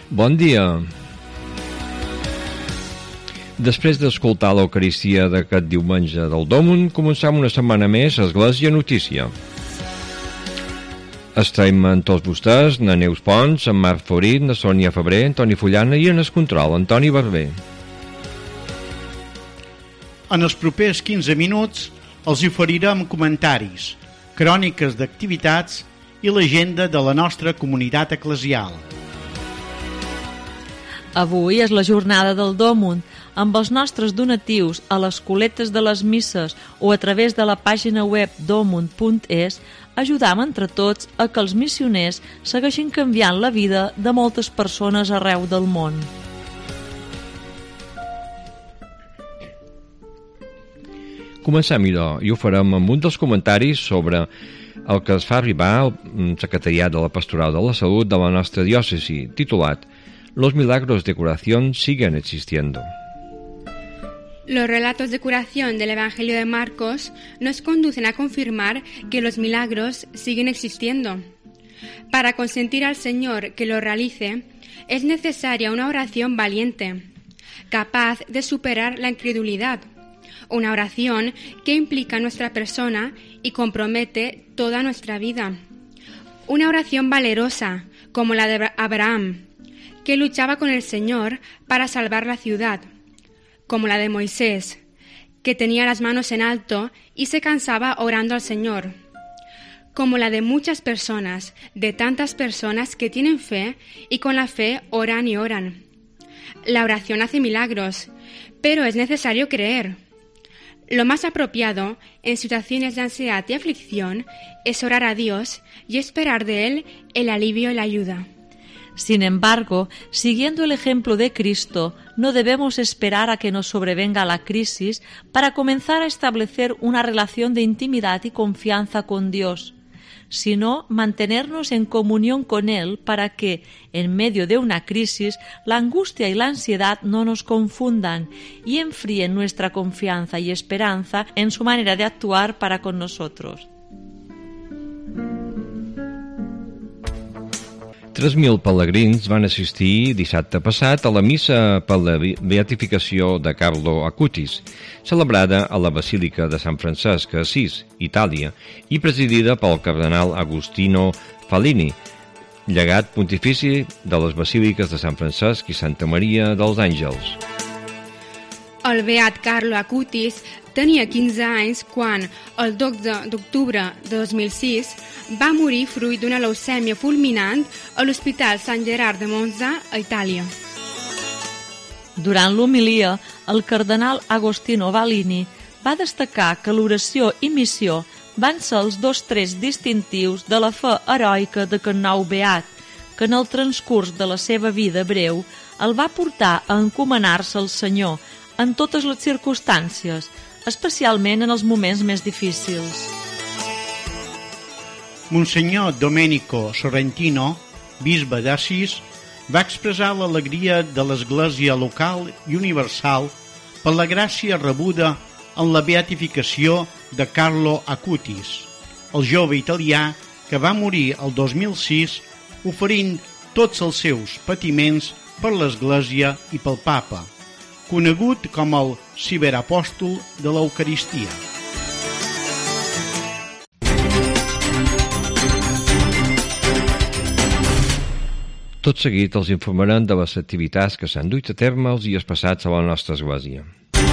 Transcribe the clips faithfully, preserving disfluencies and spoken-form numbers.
Bon dia. Després d'escoltar l'Eucaristia d'aquest diumenge del Dòmun, començam una setmana més a Església Notícia. Estem amb tots vostès, na Neus Pons, en Marc Faurit, na Sònia Febrer, Antoni Fullana i en el control, Antoni Barber. En els propers quinze minuts els oferirem comentaris, cròniques d'activitats i l'agenda de la nostra comunitat eclesial. Avui és la jornada del Dòmun. Amb els nostres donatius a les coletes de les misses o a través de la pàgina web domun punt es ajudam entre tots a que els missioners segueixin canviant la vida de moltes persones arreu del món. Comencem, idò, i ho farem amb un dels comentaris sobre el que es fa arribar al Secretariat de la Pastoral de la Salut de la nostra diòcesi, titulat «Los milagros de curación siguen existiendo». Los relatos de curación del Evangelio de Marcos nos conducen a confirmar que los milagros siguen existiendo. Para consentir al Señor que lo realice, es necesaria una oración valiente, capaz de superar la incredulidad, una oración que implica nuestra persona y compromete toda nuestra vida. Una oración valerosa, como la de Abraham, que luchaba con el Señor para salvar la ciudad, como la de Moisés, que tenía las manos en alto y se cansaba orando al Señor, como la de muchas personas, de tantas personas que tienen fe y con la fe oran y oran. La oración hace milagros, pero es necesario creer. Lo más apropiado en situaciones de ansiedad y aflicción es orar a Dios y esperar de Él el alivio y la ayuda. Sin embargo, siguiendo el ejemplo de Cristo, no debemos esperar a que nos sobrevenga la crisis para comenzar a establecer una relación de intimidad y confianza con Dios, sino mantenernos en comunión con Él para que, en medio de una crisis, la angustia y la ansiedad no nos confundan y enfríen nuestra confianza y esperanza en su manera de actuar para con nosotros. tres mil pelegrins van assistir dissabte passat a la missa per la beatificació de Carlo Acutis, celebrada a la Basílica de Sant Francesc a Assís, Itàlia, i presidida pel cardenal Agostino Fallini, llegat pontifici de les Basíliques de Sant Francesc i Santa Maria dels Àngels. El beat Carlo Acutis tenia quinze anys quan, el dotze d'octubre de dos mil sis, va morir fruit d'una leucèmia fulminant a l'Hospital Sant Gerard de Monza, a Itàlia. Durant l'homilia, el cardenal Agostino Fallini va destacar que l'oració i missió van ser els dos trets distintius de la fe heroica d'aquest nou beat, que en el transcurs de la seva vida breu el va portar a encomanar-se al Senyor en totes les circumstàncies, especialment en els moments més difícils. Monsenyor Domenico Sorrentino, bisbe d'Assís, va expressar l'alegria de l'Església local i universal per la gràcia rebuda en la beatificació de Carlo Acutis, el jove italià que va morir el dos mil sis oferint tots els seus patiments per l'Església i pel Papa, conegut com el ciberapòstol de l'Eucaristia. Tot seguit els informarem de les activitats que s'han duit a terme els dies passats a la nostra església.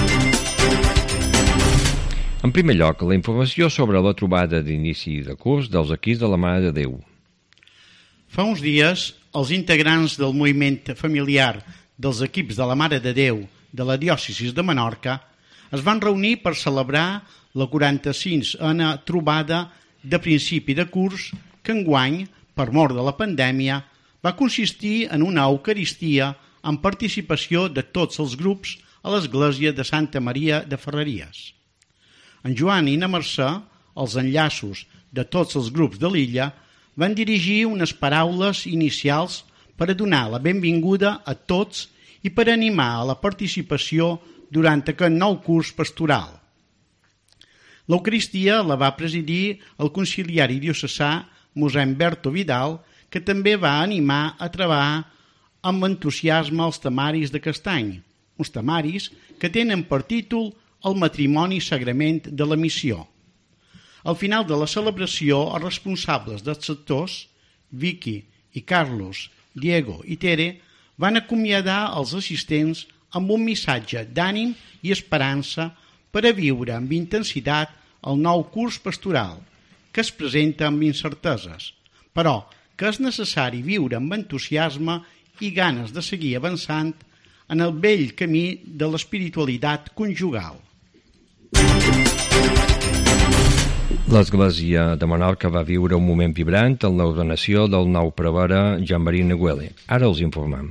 En primer lloc, la informació sobre la trobada d'inici de curs dels equips de la Mare de Déu. Fa uns dies, els integrants del moviment familiar dels equips de la Mare de Déu de la diòcesi de Menorca es van reunir per celebrar la quaranta-cinquena trobada de principi de curs que enguany, per mort de la pandèmia, va consistir en una Eucaristia amb participació de tots els grups a l'església de Santa Maria de Ferreries. En Joan i na Mercè, els enllaços de tots els grups de l'illa, van dirigir unes paraules inicials per a donar la benvinguda a tots i per animar a la participació durant aquest nou curs pastoral. L'Eucaristia la va presidir el conciliari diocesà mossèn Berto Vidal, que també va animar a treballar amb entusiasme els tamaris de castany, uns tamaris que tenen per títol el matrimoni sagrament de la missió. Al final de la celebració, els responsables dels sectors, Vicky i Carlos, Diego i Tere, van acomiadar els assistents amb un missatge d'ànim i esperança per a viure amb intensitat el nou curs pastoral, que es presenta amb incerteses, però que és necessari viure amb entusiasme i ganes de seguir avançant en el vell camí de l'espiritualitat conjugal. L'Església de Menorca va viure un moment vibrant en l'ordenació del nou prevere Jean-Marie Neguele. Ara els informem.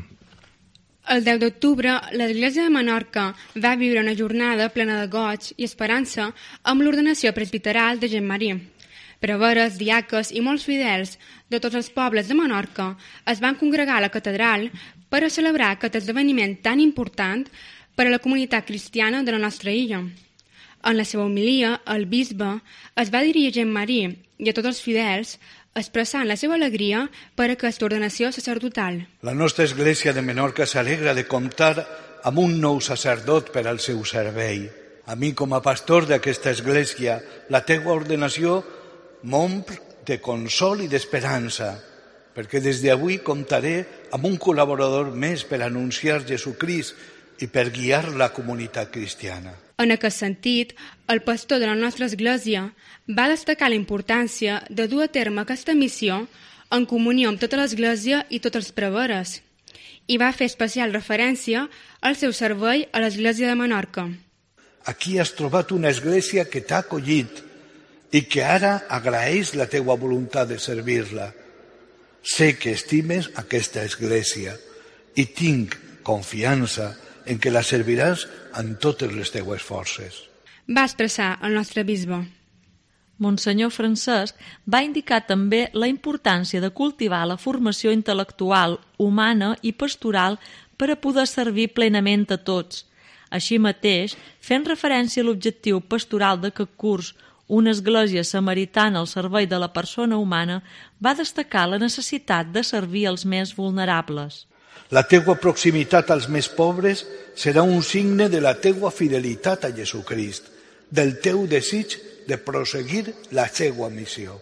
El deu d'octubre, l'Església de Menorca va viure una jornada plena de goig i esperança amb l'ordenació presbiteral de Jean-Marie. Preveres, diaques i molts fidels de tots els pobles de Menorca es van congregar a la catedral per a celebrar aquest esdeveniment tan important per a la comunitat cristiana de la nostra illa. En la seva homilia, el bisbe es va dirigir a Jean-Marie i a tots els fidels expressant la seva alegria per aquesta ordenació sacerdotal. La nostra Església de Menorca s'alegra de comptar amb un nou sacerdot per al seu servei. A mi, com a pastor d'aquesta Església, la teua ordenació m'omple de consol i d'esperança, perquè des d'avui comptaré amb un col·laborador més per anunciar Jesucrist i per guiar la comunitat cristiana. En aquest sentit, el pastor de la nostra església va destacar la importància de dur a terme aquesta missió en comunió amb tota l'església i tots els preveres, i va fer especial referència al seu servei a l'església de Menorca. Aquí has trobat una església que t'ha acollit i que ara agraeix la teua voluntat de servir-la. Sé que estimes aquesta església i tinc confiança en què la serviràs en totes les teues forces. Va expressar el nostre bisbe. Monsenyor Francesc va indicar també la importància de cultivar la formació intel·lectual, humana i pastoral per a poder servir plenament a tots. Així mateix, fent referència a l'objectiu pastoral d'aquest curs, una església samaritana al servei de la persona humana, va destacar la necessitat de servir els més vulnerables. La teua proximitat als més pobres serà un signe de la teua fidelitat a Jesucrist, del teu desig de proseguir la seva missió.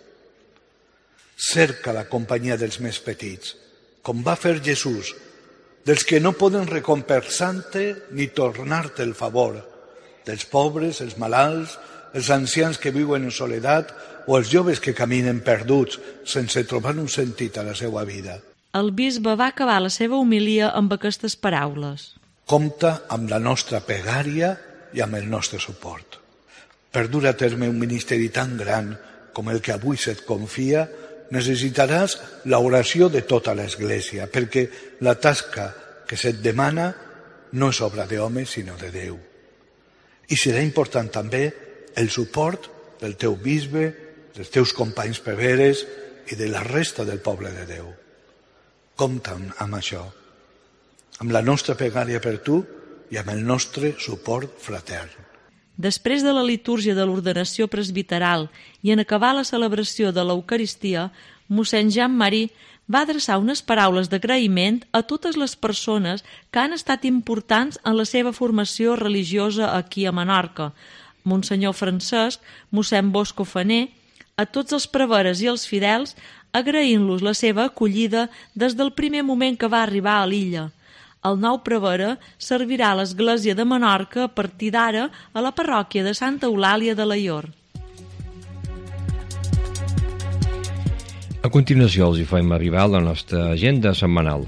Cerca la companyia dels més petits, com va fer Jesús, dels que no poden recompensar-te ni tornar-te el favor, dels pobres, els malalts, els ancians que viuen en soledat o els joves que caminen perduts sense trobar un sentit a la seva vida. El bisbe va acabar la seva homilia amb aquestes paraules. Compta amb la nostra pregària i amb el nostre suport. Per dur a terme un ministeri tan gran com el que avui se't confia, necessitaràs l'oració de tota l'Església, perquè la tasca que se't demana no és obra d'home, sinó de Déu. I serà important també el suport del teu bisbe, dels teus companys preveres i de la resta del poble de Déu. Compta amb això, amb la nostra pregària per tu i amb el nostre suport fratern. Després de la litúrgia de l'ordenació presbiteral i en acabar la celebració de l'Eucaristia, mossèn Jean-Marie va adreçar unes paraules d'agraïment a totes les persones que han estat importants en la seva formació religiosa aquí a Menorca, Monsenyor Francesc, mossèn Bosco Faner, a tots els preveres i els fidels, agraint-los la seva acollida des del primer moment que va arribar a l'illa. El nou prevere servirà a l'Església de Menorca a partir d'ara a la parròquia de Santa Eulàlia de Laior. A continuació els hi fem arribar la nostra agenda setmanal.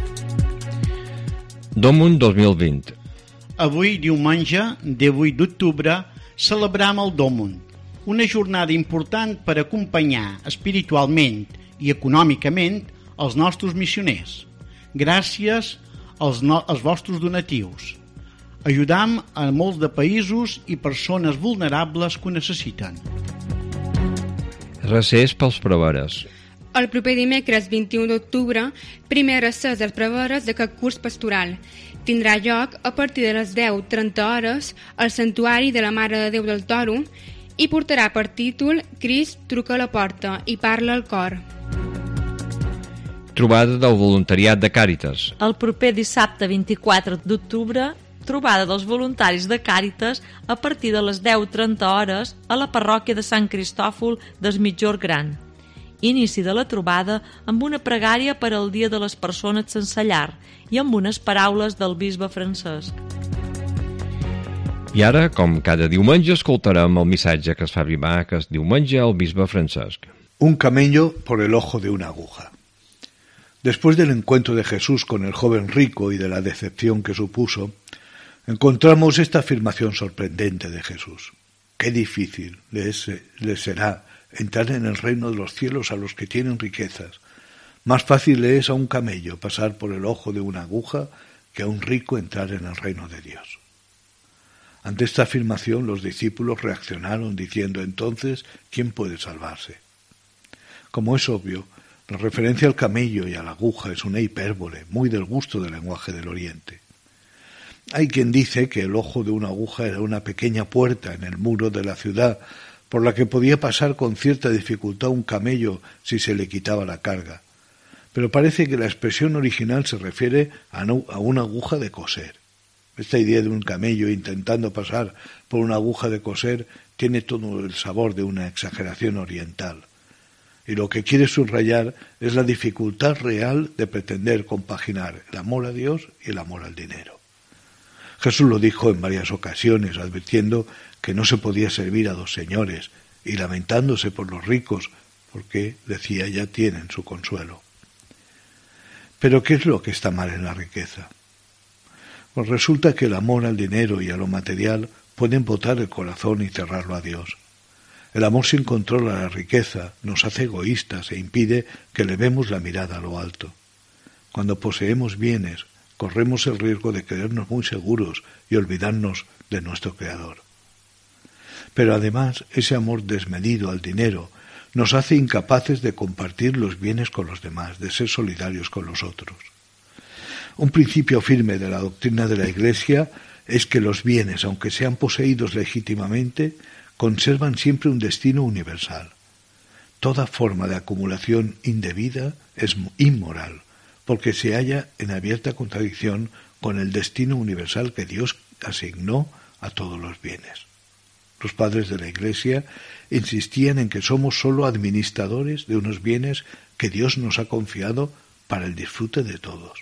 Domun dos mil vint. Avui, diumenge, divuit d'octubre, celebram el Domun, una jornada important per acompanyar espiritualment i econòmicament els nostres missioners. Gràcies als, no, als vostres donatius. Ajudam a molts de països i persones vulnerables que ho necessiten. Recés pels preveres. El proper dimecres vint-i-u d'octubre, primer recés dels preveres d'aquest curs pastoral. Tindrà lloc a partir de les deu trenta hores al Santuari de la Mare de Déu del Toro i portarà per títol Crist truca a la porta i parla al cor. trobada del voluntariat de Càritas. El proper dissabte vint-i-quatre d'octubre, trobada dels voluntaris de Càritas a partir de les deu trenta hores a la parròquia de Sant Cristòfol des Migjorn Gran. Inici de la trobada amb una pregària per al Dia de les Persones sense llar i amb unes paraules del bisbe Francesc. I ara, com cada diumenge, escoltarem el missatge que es fa arribar aquest diumenge al bisbe Francesc. Un camello por el ojo de una aguja. Después del encuentro de Jesús con el joven rico y de la decepción que supuso, encontramos esta afirmación sorprendente de Jesús. Qué difícil les, les será entrar en el reino de los cielos a los que tienen riquezas. Más fácil le es a un camello pasar por el ojo de una aguja que a un rico entrar en el reino de Dios. Ante esta afirmación los discípulos reaccionaron diciendo entonces ¿quién puede salvarse? Como es obvio, la referencia al camello y a la aguja es una hipérbole muy del gusto del lenguaje del Oriente. Hay quien dice que el ojo de una aguja era una pequeña puerta en el muro de la ciudad por la que podía pasar con cierta dificultad un camello si se le quitaba la carga. Pero parece que la expresión original se refiere a, no, a una aguja de coser. Esta idea de un camello intentando pasar por una aguja de coser tiene todo el sabor de una exageración oriental. Y lo que quiere subrayar es la dificultad real de pretender compaginar el amor a Dios y el amor al dinero. Jesús lo dijo en varias ocasiones, advirtiendo que no se podía servir a dos señores y lamentándose por los ricos, porque, decía, ya tienen su consuelo. Pero ¿qué es lo que está mal en la riqueza? Pues resulta que el amor al dinero y a lo material pueden botar el corazón y cerrarlo a Dios. El amor sin control a la riqueza nos hace egoístas e impide que elevemos la mirada a lo alto. Cuando poseemos bienes, corremos el riesgo de creernos muy seguros y olvidarnos de nuestro Creador. Pero además, ese amor desmedido al dinero nos hace incapaces de compartir los bienes con los demás, de ser solidarios con los otros. Un principio firme de la doctrina de la Iglesia es que los bienes, aunque sean poseídos legítimamente, conservan siempre un destino universal. Toda forma de acumulación indebida es inmoral, porque se halla en abierta contradicción con el destino universal que Dios asignó a todos los bienes. Los padres de la Iglesia insistían en que somos sólo administradores de unos bienes que Dios nos ha confiado para el disfrute de todos.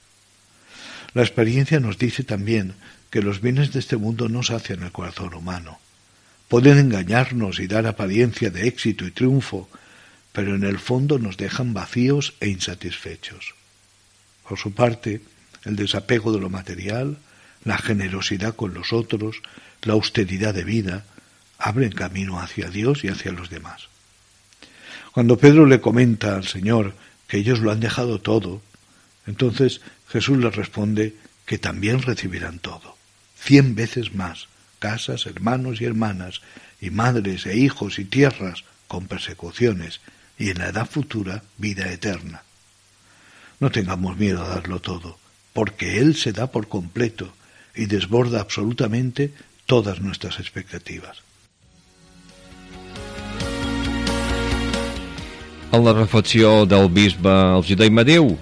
La experiencia nos dice también que los bienes de este mundo no sacian el corazón humano. Pueden engañarnos y dar apariencia de éxito y triunfo, pero en el fondo nos dejan vacíos e insatisfechos. Por su parte, el desapego de lo material, la generosidad con los otros, la austeridad de vida, abren camino hacia Dios y hacia los demás. Cuando Pedro le comenta al Señor que ellos lo han dejado todo, entonces Jesús les responde que también recibirán todo, cien veces más, casas, hermanos y hermanas, y madres e hijos y tierras con persecuciones, y en la edad futura vida eterna. No tengamos miedo a darlo todo, porque Él se da por completo y desborda absolutamente todas nuestras expectativas. En la reflexió del bisbe Algidó i Madeu.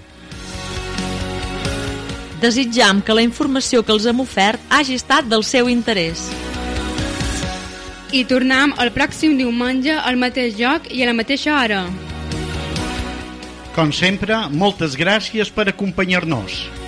Desitjam que la informació que els hem ofert hagi estat del seu interès. I tornem el pròxim diumenge al mateix lloc i a la mateixa hora. Com sempre, moltes gràcies per acompanyar-nos.